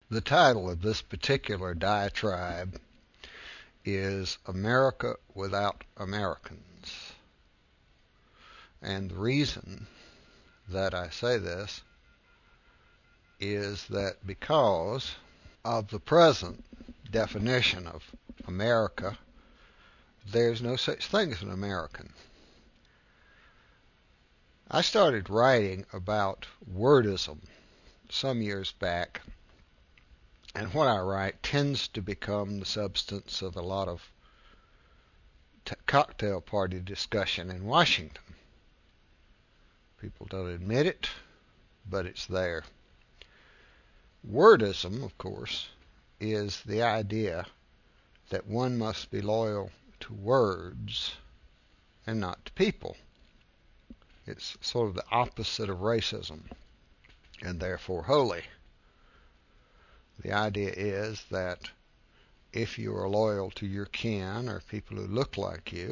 The title of this particular diatribe is America Without Americans. And the reason that I say this is that because of the present definition of America, there's no such thing as an American. I started writing about wordism some years back, and what I write tends to become the substance of a lot of cocktail party discussion in Washington. People don't admit it, but it's there. Wordism, of course, is the idea that one must be loyal to words and not to people. It's sort of the opposite of racism, and therefore holy. The idea is that if you are loyal to your kin or people who look like you,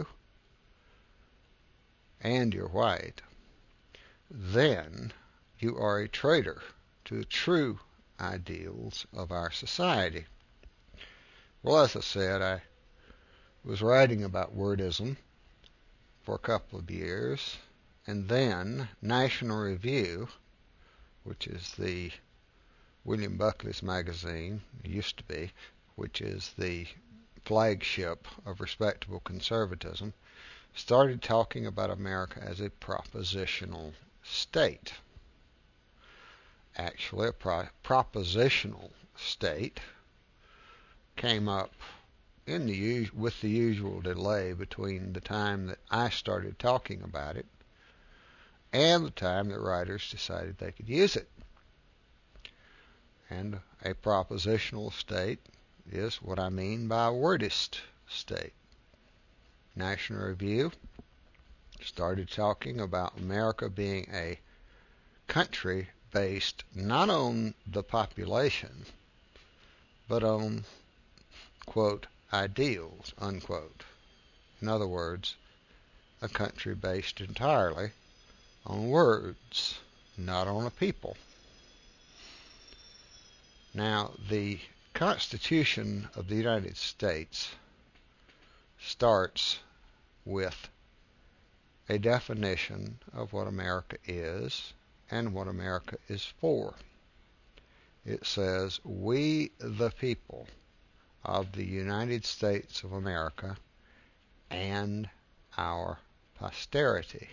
and you're white, then you are a traitor to the true ideals of our society. Well, as I said, I was writing about wordism for a couple of years, and then National Review, which is the William Buckley's magazine, it used to be, which is the flagship of respectable conservatism, started talking about America as a propositional state. Actually, a propositional state came up with the usual delay between the time that I started talking about it and the time that writers decided they could use it. And a propositional state is what I mean by a wordist state. National Review started talking about America being a country based not on the population, but on, quote, ideals, unquote. In other words, a country based entirely on words, not on a people. Now, the Constitution of the United States starts with a definition of what America is and what America is for. It says, "We the people of the United States of America and our posterity."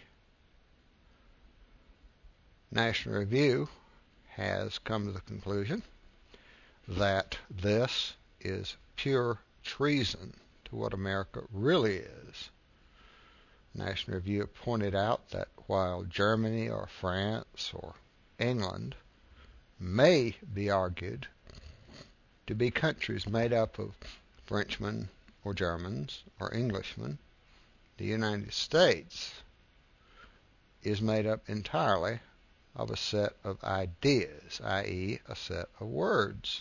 National Review has come to the conclusion that this is pure treason to what America really is. National Review pointed out that while Germany or France or England may be argued to be countries made up of Frenchmen or Germans or Englishmen, the United States is made up entirely of a set of ideas, i.e., a set of words.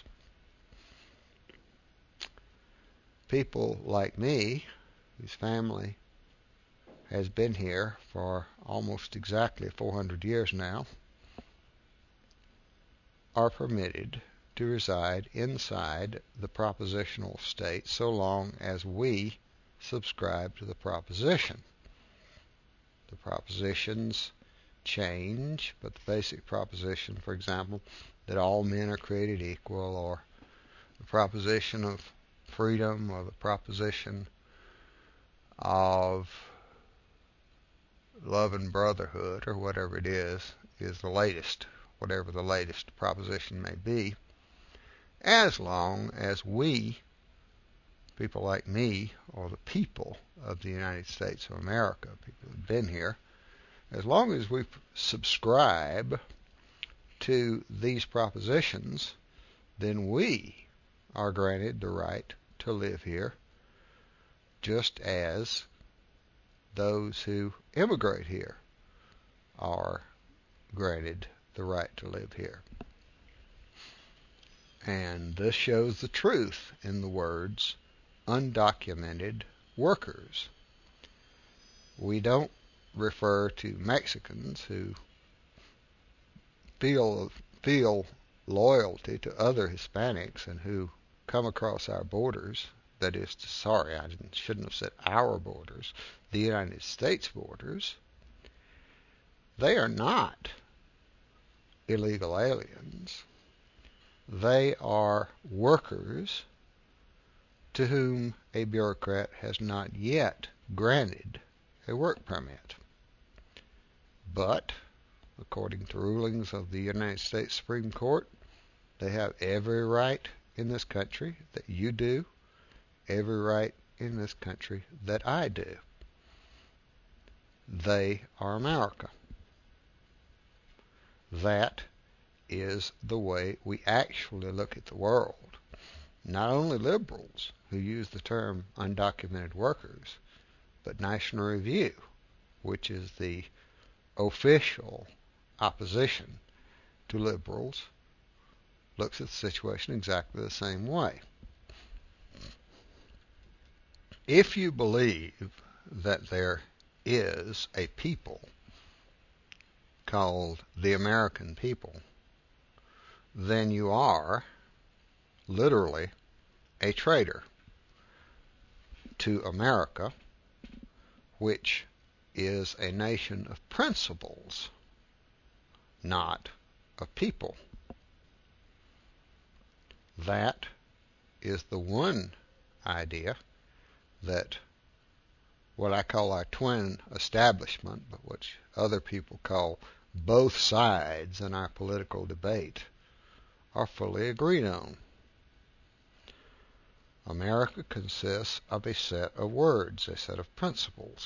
People like me, whose family has been here for almost exactly 400 years now, are permitted to reside inside the propositional state so long as we subscribe to the proposition. The propositions change, but the basic proposition, for example, that all men are created equal, or the proposition of freedom, or the proposition of love and brotherhood, or whatever it is the latest, whatever the latest proposition may be, as long as we, people like me, or the people of the United States of America, people who've been here, as long as we subscribe to these propositions, then we are granted the right to live here, just as those who immigrate here are granted the right to live here. And this shows the truth in the words undocumented workers. We don't refer to Mexicans who feel loyalty to other Hispanics and who come across our borders, that is, sorry, I shouldn't have said our borders, the United States borders, they are not illegal aliens. They are workers to whom a bureaucrat has not yet granted a work permit. But, according to rulings of the United States Supreme Court, they have every right in this country that you do, every right in this country that I do. They are America. That is the way we actually look at the world. Not only liberals who use the term undocumented workers, but National Review, which is the official opposition to liberals, looks at the situation exactly the same way. If you believe that there is a people called the American people, then you are literally a traitor to America, which is a nation of principles, not of people. That is the one idea that what I call our twin establishment, but which other people call both sides in our political debate, are fully agreed on. America consists of a set of words, a set of principles,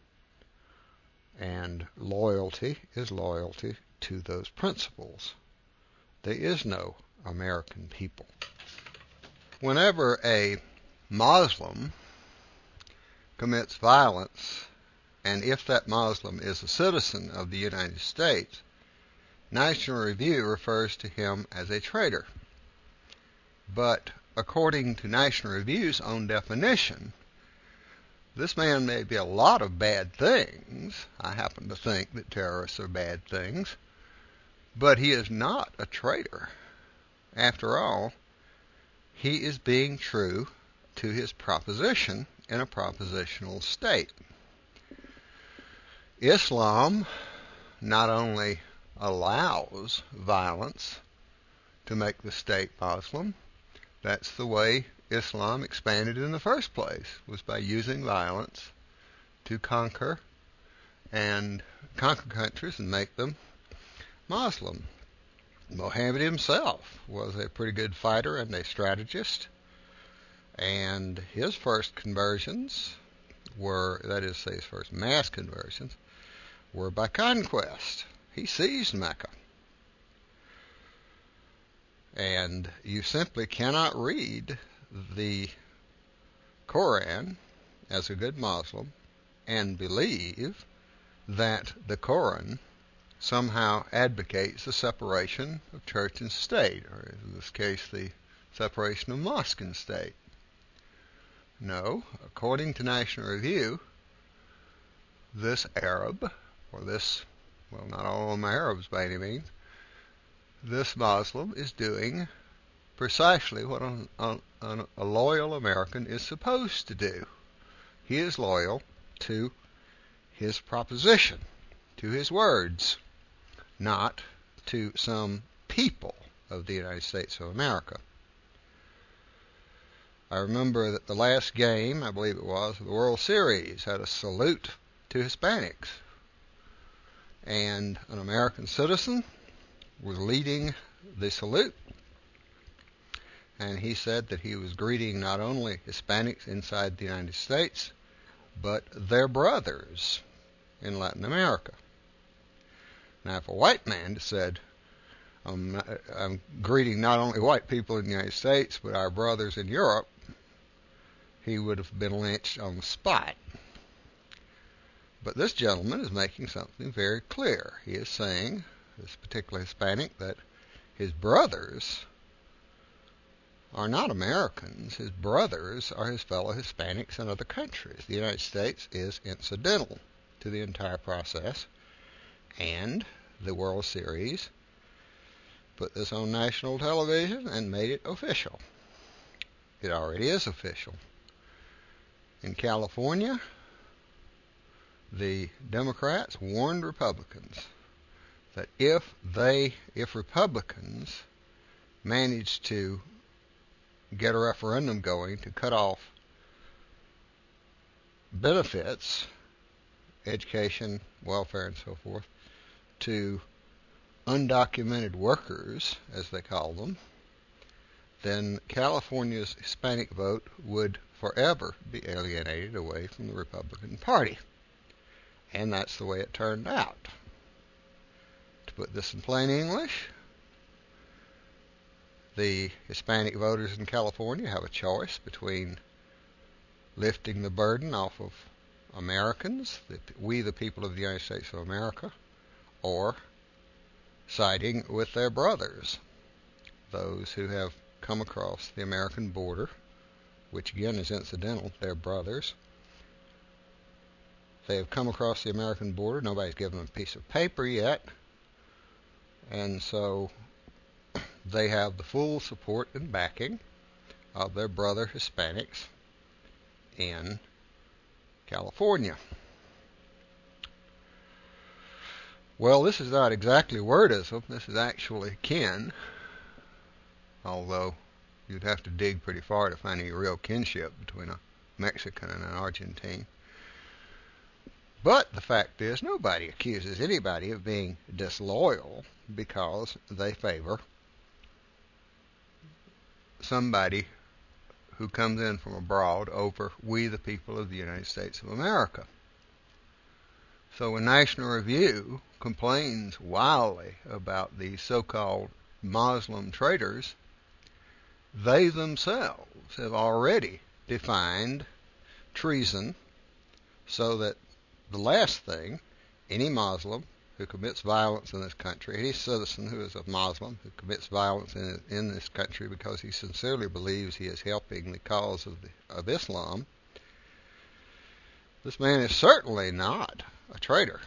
and loyalty is loyalty to those principles. There is no American people. Whenever a Muslim commits violence, and if that Muslim is a citizen of the United States, National Review refers to him as a traitor. But according to National Review's own definition, this man may be a lot of bad things. I happen to think that terrorists are bad things, but he is not a traitor. After all, he is being true to his proposition in a propositional state. Islam not only allows violence to make the state Muslim, that's the way Islam expanded in the first place, was by using violence to conquer countries and make them Muslim. Muhammad himself was a pretty good fighter and a strategist, and his first conversions were, that is to say, his first mass conversions, were by conquest. He seized Mecca. And you simply cannot read the Quran as a good Muslim and believe that the Quran somehow advocates the separation of church and state, or in this case, the separation of mosque and state. No, according to National Review, this Arab, or this, well, not all of them are Arabs by any means, this Muslim is doing precisely what a loyal American is supposed to do. He is loyal to his proposition, to his words, not to some people of the United States of America. I remember that the last game, I believe it was, of the World Series had a salute to Hispanics. And an American citizen was leading the salute. And he said that he was greeting not only Hispanics inside the United States, but their brothers in Latin America. Now, if a white man said, I'm greeting not only white people in the United States, but our brothers in Europe, he would have been lynched on the spot. But this gentleman is making something very clear. He is saying, this particular Hispanic, that his brothers are not Americans. His brothers are his fellow Hispanics in other countries. The United States is incidental to the entire process, and the World Series put this on national television and made it official. It already is official. In California, the Democrats warned Republicans that if Republicans managed to get a referendum going to cut off benefits, education, welfare, and so forth, to undocumented workers, as they call them, then California's Hispanic vote would forever be alienated away from the Republican Party. And that's the way it turned out. To put this in plain English, the Hispanic voters in California have a choice between lifting the burden off of Americans, we the people of the United States of America, or siding with their brothers, those who have come across the American border, which again is incidental, they're brothers. They have come across the American border, nobody's given them a piece of paper yet, and so they have the full support and backing of their brother Hispanics in California. Well, this is not exactly wordism. This is actually kin, although you'd have to dig pretty far to find any real kinship between a Mexican and an Argentine. But the fact is, nobody accuses anybody of being disloyal because they favor somebody who comes in from abroad over we the people of the United States of America. So when National Review complains wildly about these so-called Muslim traitors, they themselves have already defined treason so that the last thing any Muslim who commits violence in this country, any citizen who is a Muslim who commits violence in this country because he sincerely believes he is helping the cause of Islam, this man is certainly not a traitor.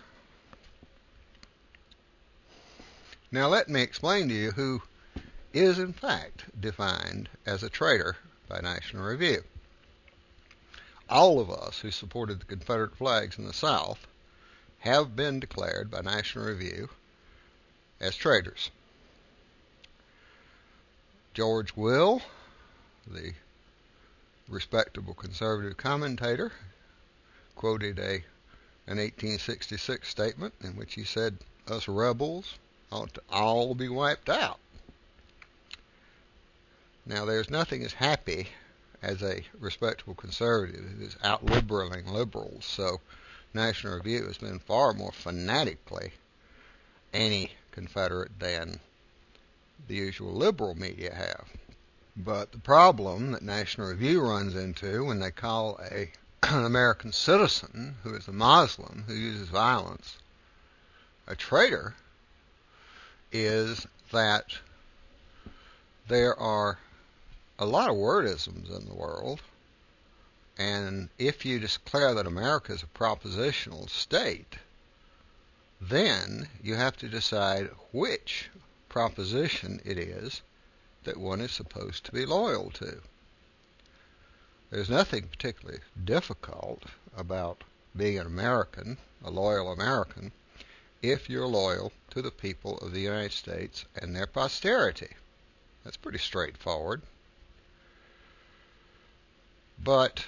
Now let me explain to you who is in fact defined as a traitor by National Review. All of us who supported the Confederate flags in the South have been declared by National Review as traitors. George Will, the respectable conservative commentator, quoted an 1866 statement in which he said, "Us rebels ought to all be wiped out." Now, there's nothing as happy as a respectable conservative who is out-liberaling liberals, so National Review has been far more fanatically anti-Confederate than the usual liberal media have. But the problem that National Review runs into when they call an American citizen who is a Muslim who uses violence a traitor is that there are a lot of wordisms in the world, and if you declare that America is a propositional state, then you have to decide which proposition it is that one is supposed to be loyal to. There's nothing particularly difficult about being an American, a loyal American, if you're loyal to the people of the United States and their posterity. That's pretty straightforward. But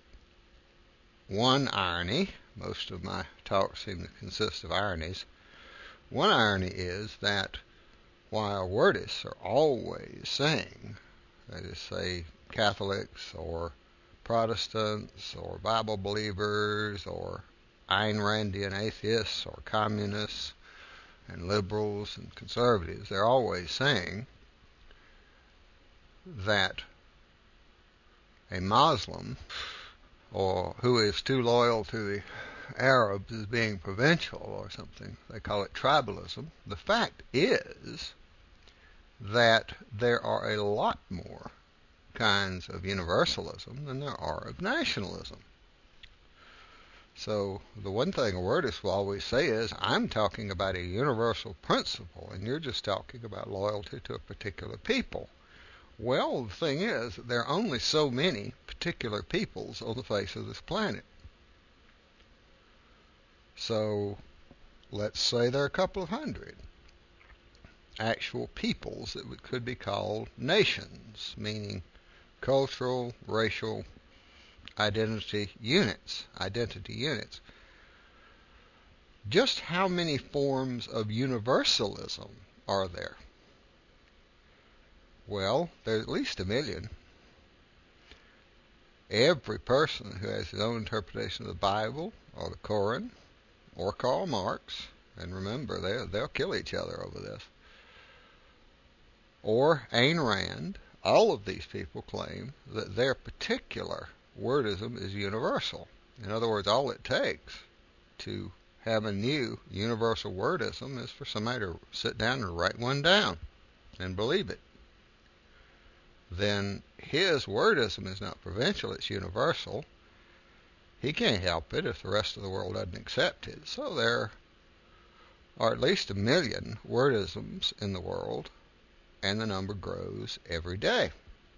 one irony, most of my talks seem to consist of ironies, one irony is that while wordists are always saying, that is, say, Catholics or Protestants or Bible believers or Ayn Randian atheists or communists and liberals and conservatives, they're always saying that a Muslim or who is too loyal to the Arabs is being provincial or something. They call it tribalism. The fact is that there are a lot more kinds of universalism than there are of nationalism. So the one thing a wordist will always say is, I'm talking about a universal principle, and you're just talking about loyalty to a particular people. Well, the thing is, there are only so many particular peoples on the face of this planet. So let's say there are a couple of hundred actual peoples that could be called nations, meaning cultural, racial, identity units. Just how many forms of universalism are there? Well, there's at least 1 million. Every person who has his own interpretation of the Bible or the Koran or Karl Marx, and remember, they'll kill each other over this, or Ayn Rand, all of these people claim that their particular wordism is universal. In other words, all it takes to have a new universal wordism is for somebody to sit down and write one down and believe it. Then his wordism is not provincial, it's universal. He can't help it if the rest of the world doesn't accept it. So there are at least 1 million wordisms in the world, and the number grows every day.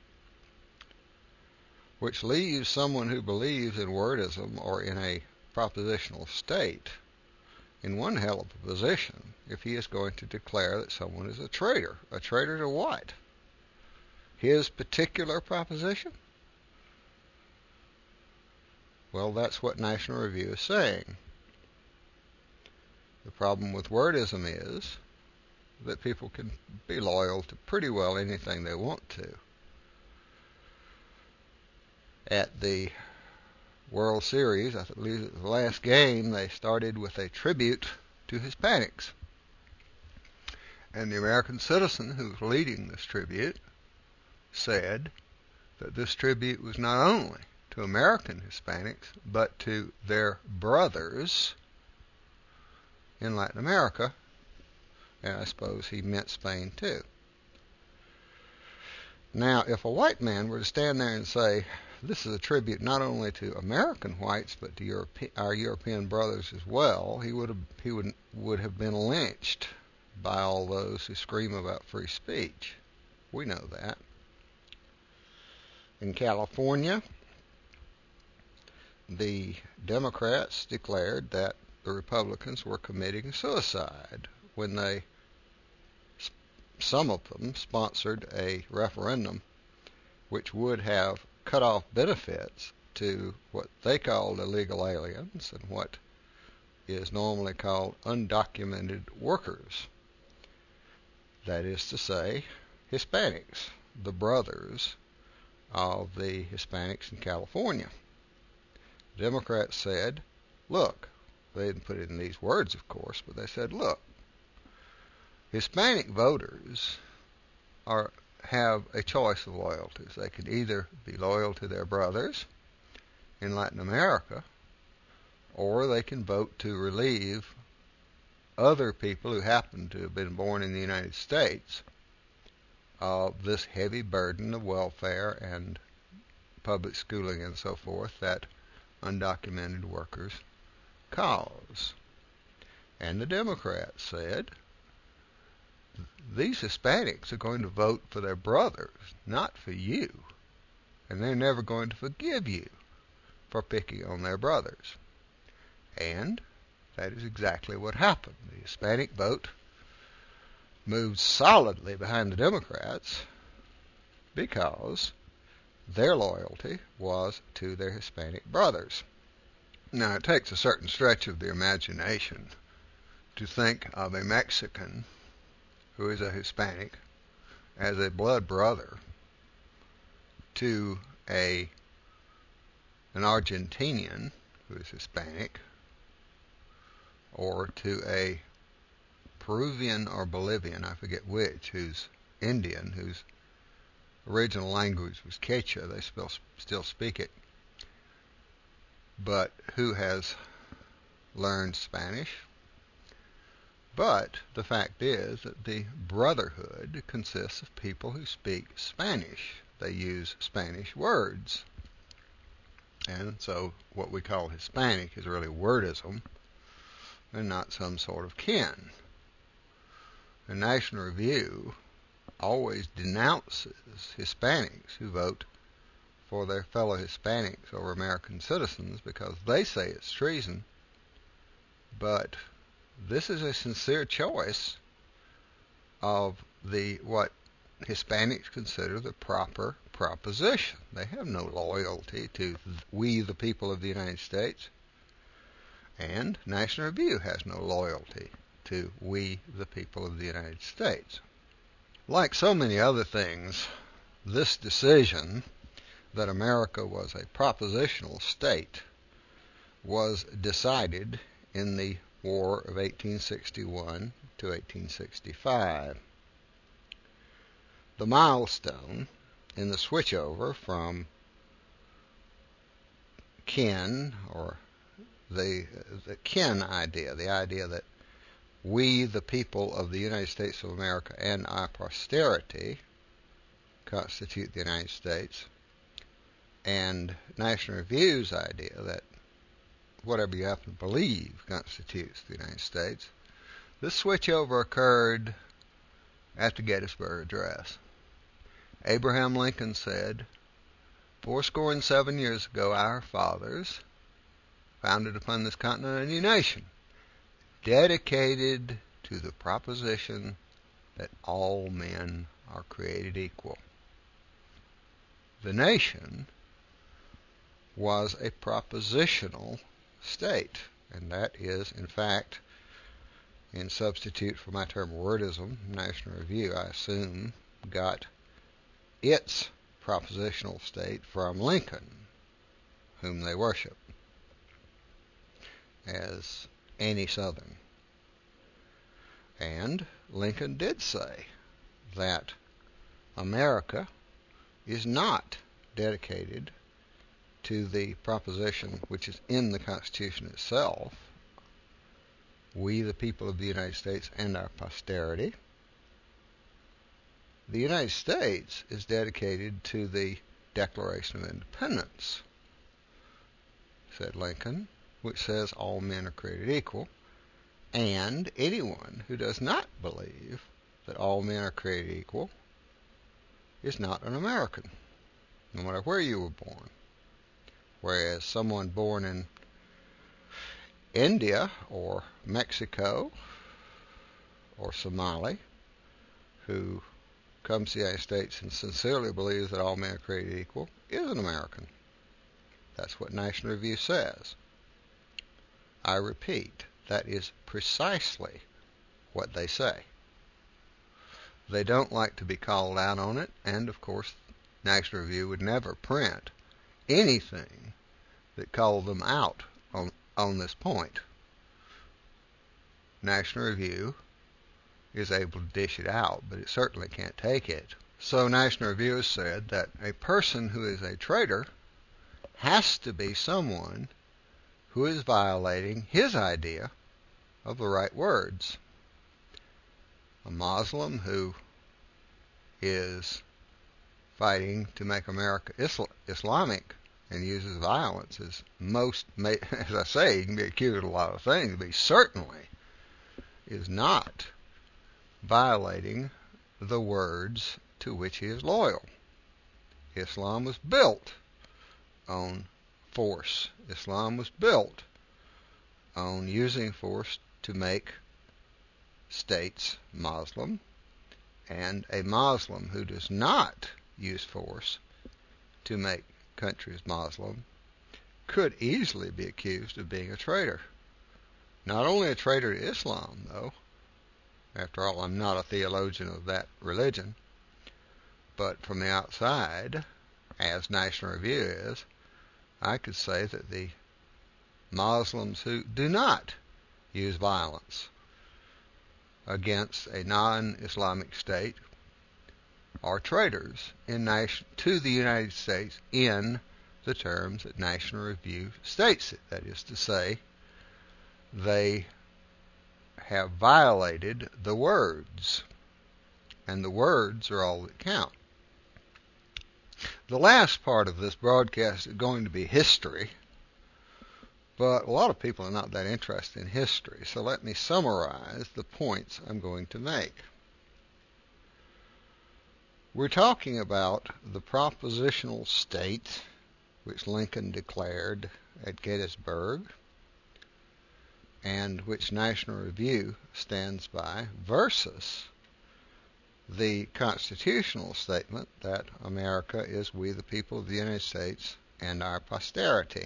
Which leaves someone who believes in wordism or in a propositional state in one hell of a position if he is going to declare that someone is a traitor. A traitor to what? His particular proposition? Well, that's what National Review is saying. The problem with wordism is that people can be loyal to pretty well anything they want to. At the World Series, I believe the last game, they started with a tribute to Hispanics. And the American citizen who was leading this tribute said that this tribute was not only to American Hispanics, but to their brothers in Latin America, and I suppose he meant Spain too. Now, if a white man were to stand there and say, this is a tribute not only to American whites, but to our European brothers as well, he would have been lynched by all those who scream about free speech. We know that. In California, the Democrats declared that the Republicans were committing suicide when some of them sponsored a referendum which would have cut off benefits to what they called illegal aliens and what is normally called undocumented workers. That is to say, Hispanics, the brothers of the Hispanics in California. Democrats said, look, they didn't put it in these words, of course, but they said, look, Hispanic voters have a choice of loyalties. They could either be loyal to their brothers in Latin America, or they can vote to relieve other people who happen to have been born in the United States of this heavy burden of welfare and public schooling and so forth that undocumented workers cause. And the Democrats said, these Hispanics are going to vote for their brothers, not for you. And they're never going to forgive you for picking on their brothers. And that is exactly what happened. The Hispanic vote moved solidly behind the Democrats because their loyalty was to their Hispanic brothers. Now, it takes a certain stretch of the imagination to think of a Mexican who is a Hispanic as a blood brother to an Argentinian who is Hispanic, or to a Peruvian or Bolivian, I forget which, who's Indian, whose original language was Quechua, they still speak it, but who has learned Spanish. But the fact is that the brotherhood consists of people who speak Spanish. They use Spanish words. And so what we call Hispanic is really wordism and not some sort of kin. The National Review always denounces Hispanics who vote for their fellow Hispanics over American citizens because they say it's treason. But this is a sincere choice of what Hispanics consider the proper proposition. They have no loyalty to we the people of the United States, and National Review has no loyalty to we the people of the United States. Like so many other things, this decision that America was a propositional state was decided in the War of 1861 to 1865. The milestone in the switchover from kin, or the kin idea, the idea that we, the people of the United States of America and our posterity, constitute the United States, and National Review's idea that whatever you happen to believe constitutes the United States, this switchover occurred at the Gettysburg Address. Abraham Lincoln said, 7 years ago our fathers founded upon this continent a new nation, dedicated to the proposition that all men are created equal. The nation was a propositional state, and that is, in fact, in substitute for my term wordism, National Review, I assume, got its propositional state from Lincoln, whom they worship as anti-Southern. And Lincoln did say that America is not dedicated to the proposition which is in the Constitution itself, we the people of the United States and our posterity. The United States is dedicated to the Declaration of Independence, said Lincoln, which says all men are created equal, and anyone who does not believe that all men are created equal is not an American, no matter where you were born. Whereas someone born in India or Mexico or Somali who comes to the United States and sincerely believes that all men are created equal is an American. That's what National Review says. I repeat, that is precisely what they say. They don't like to be called out on it, and of course National Review would never print anything that called them out on this point. National Review is able to dish it out, but it certainly can't take it. So National Review has said that a person who is a traitor has to be someone who is violating his idea of the right words. A Muslim who is fighting to make America Islamic and uses violence as I say, he can be accused of a lot of things, but he certainly is not violating the words to which he is loyal. Islam was built on force. Islam was built on using force to make states Muslim, and a Muslim who does not use force to make countries Muslim could easily be accused of being a traitor. Not only a traitor to Islam, though. After all, I'm not a theologian of that religion, but from the outside, as National Review is, I could say that the Muslims who do not use violence against a non-Islamic state are traitors to the United States in the terms that National Review states it. That is to say, they have violated the words, and the words are all that count. The last part of this broadcast is going to be history, but a lot of people are not that interested in history, so let me summarize the points I'm going to make. We're talking about the propositional state which Lincoln declared at Gettysburg and which National Review stands by versus the constitutional statement that America is we the people of the United States and our posterity.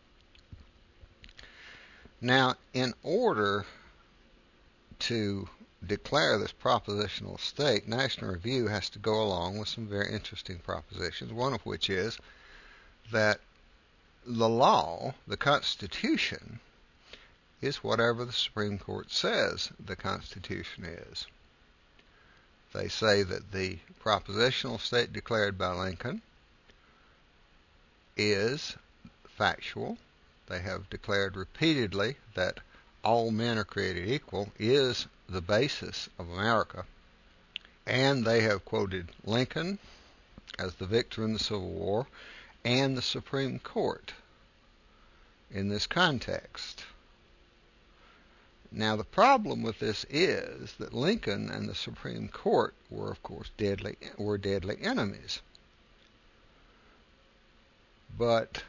Now, in order to declare this propositional state, National Review has to go along with some very interesting propositions, one of which is that the law, the Constitution, is whatever the Supreme Court says the Constitution is. They say that the propositional state declared by Lincoln is factual. They have declared repeatedly that all men are created equal is the basis of America. And they have quoted Lincoln as the victor in the Civil War and the Supreme Court in this context. Now, the problem with this is that Lincoln and the Supreme Court were, of course, deadly enemies. But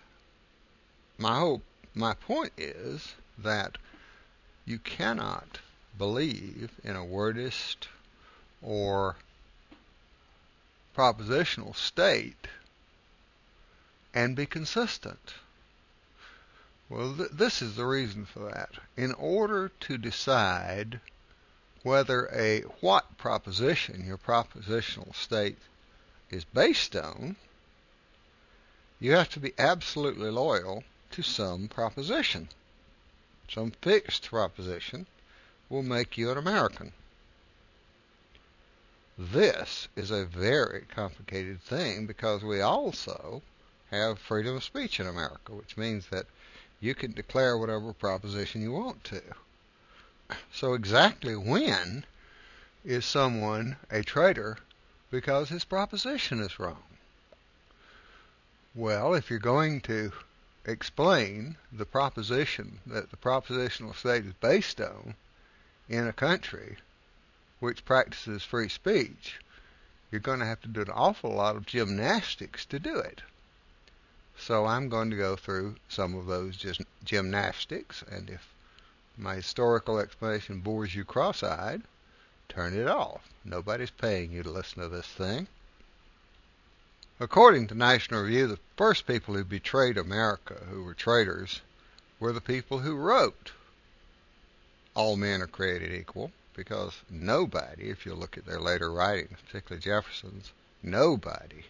my point is that you cannot believe in a wordist or propositional state and be consistent. Well, this is the reason for that. In order to decide whether what proposition your propositional state is based on, you have to be absolutely loyal to some proposition. Some fixed proposition will make you an American. This is a very complicated thing because we also have freedom of speech in America, which means that you can declare whatever proposition you want to. So exactly when is someone a traitor because his proposition is wrong? Well, if you're going to explain the proposition that the propositional state is based on in a country which practices free speech, you're going to have to do an awful lot of gymnastics to do it. So I'm going to go through some of those gymnastics, and if my historical explanation bores you cross-eyed, turn it off. Nobody's paying you to listen to this thing. According to National Review, the first people who betrayed America, who were traitors, were the people who wrote all men are created equal, because nobody, if you look at their later writings, particularly Jefferson's, nobody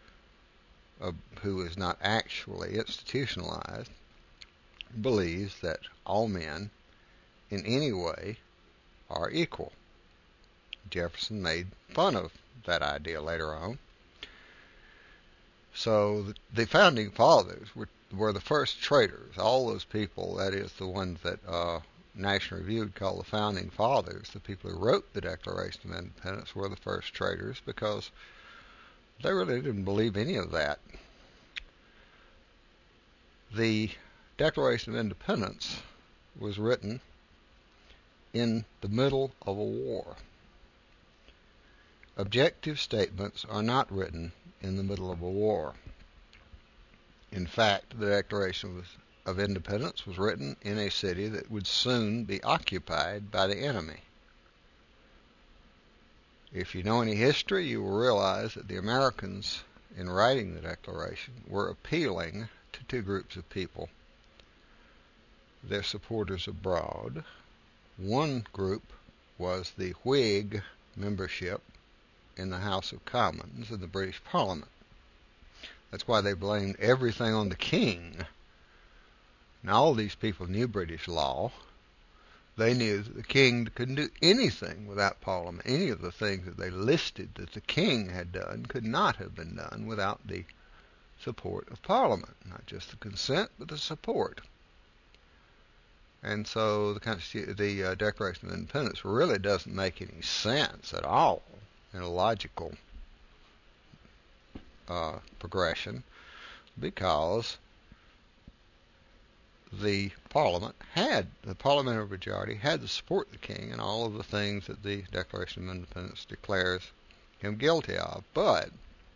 who is not actually institutionalized believes that all men in any way are equal. Jefferson made fun of that idea later on. So the founding fathers were the first traitors. All those people, that is the ones that National Review would call the founding fathers, the people who wrote the Declaration of Independence, were the first traitors because they really didn't believe any of that. The Declaration of Independence was written in the middle of a war. Objective statements are not written in the middle of a war. In fact, the Declaration of Independence was written in a city that would soon be occupied by the enemy. If you know any history, you will realize that the Americans, in writing the Declaration, were appealing to two groups of people. Their supporters abroad. One group was the Whig membership in the House of Commons in the British Parliament. That's why they blamed everything on the king. Now, all these people knew British law. They knew that the king couldn't do anything without Parliament. Any of the things that they listed that the king had done could not have been done without the support of Parliament. Not just the consent, but the support. And so the Declaration of Independence really doesn't make any sense at all in a logical progression because the parliamentary majority had to support the king in all of the things that the Declaration of Independence declares him guilty of. But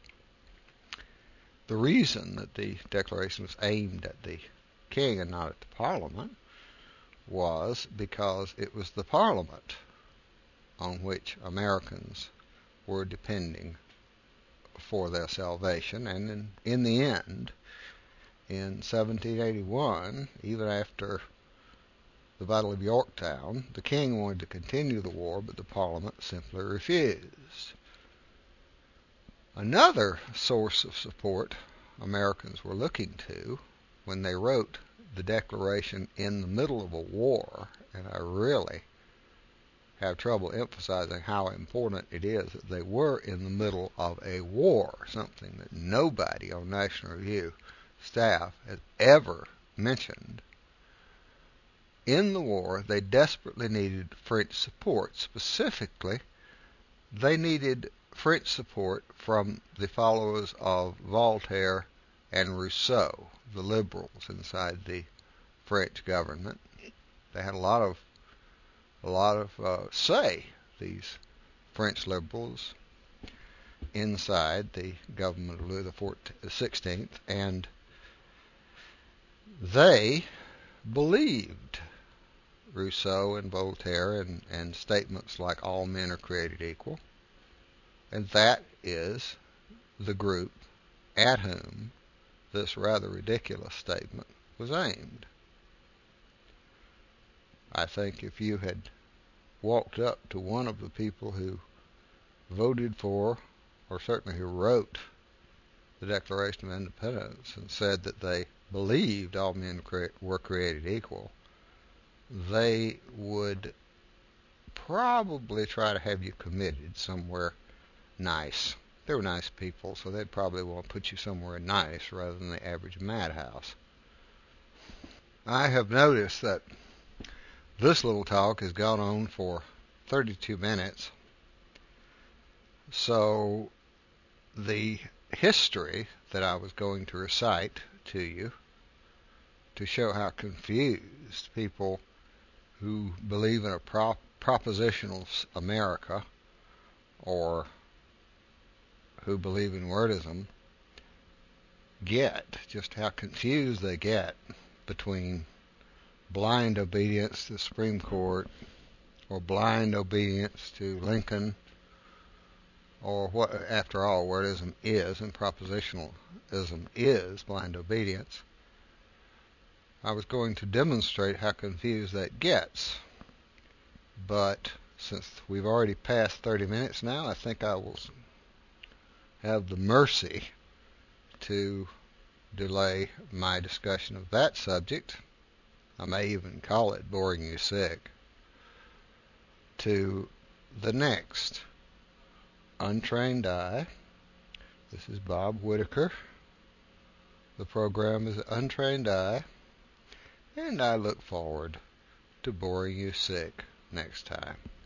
the reason that the Declaration was aimed at the king and not at the Parliament was because it was the Parliament on which Americans were depending for their salvation. And in the end, in 1781, even after the Battle of Yorktown, the king wanted to continue the war, but the Parliament simply refused. Another source of support Americans were looking to when they wrote the Declaration in the middle of a war, and I really have trouble emphasizing how important it is that they were in the middle of a war, something that nobody on National Review staff has ever mentioned. In the war, they desperately needed French support. Specifically, they needed French support from the followers of Voltaire and Rousseau, the liberals inside the French government. They had a lot of say, these French liberals, inside the government of Louis XVI, and they believed Rousseau and Voltaire and statements like all men are created equal. And that is the group at whom this rather ridiculous statement was aimed. I think if you had walked up to one of the people who voted for, or certainly who wrote, the Declaration of Independence and said that they believed all men were created equal, they would probably try to have you committed somewhere nice. They were nice people, so they'd probably want to put you somewhere nice rather than the average madhouse. I have noticed that this little talk has gone on for 32 minutes, so the history that I was going to recite to you to show how confused people who believe in a propositional America, or who believe in wordism, get, just how confused they get between blind obedience to the Supreme Court, or blind obedience to Lincoln, or what, after all, wordism is, and propositionalism is blind obedience. I was going to demonstrate how confused that gets, but since we've already passed 30 minutes now, I think I will have the mercy to delay my discussion of that subject. I may even call it boring you sick, to the next Untrained Eye. This is Bob Whitaker. The program is Untrained Eye, and I look forward to boring you sick next time.